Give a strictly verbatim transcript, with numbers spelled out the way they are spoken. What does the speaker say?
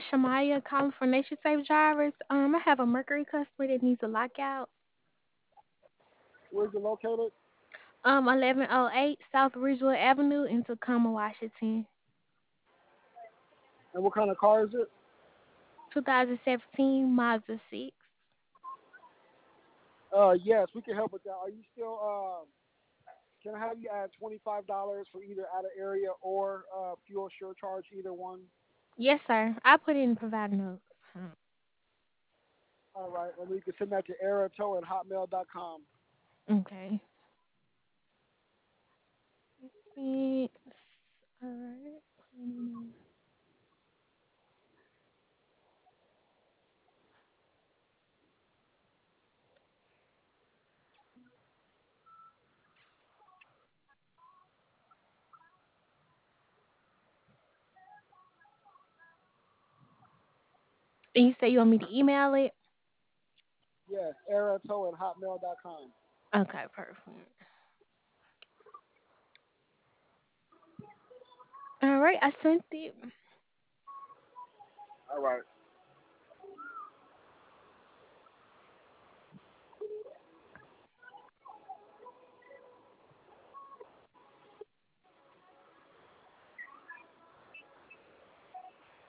is Shamaya calling for Nation Safe Drivers. Um, I have a Mercury customer that needs a lockout. Where's it located? Um, eleven oh eight South Ridgewood Avenue in Tacoma, Washington. And what kind of car is it? twenty seventeen Mazda six. Uh, yes, we can help with that. Are you still? Um, can I have you add twenty-five dollars for either out of area or uh, fuel surcharge, either one? Yes, sir. I put in provider notes. Hmm. All right, and you can send that to arato at hotmail dot com. Okay. Thanks. All right. And you say you want me to email it? Yes, arato at hotmail dot com. Okay, perfect. All right, I sent it. All right.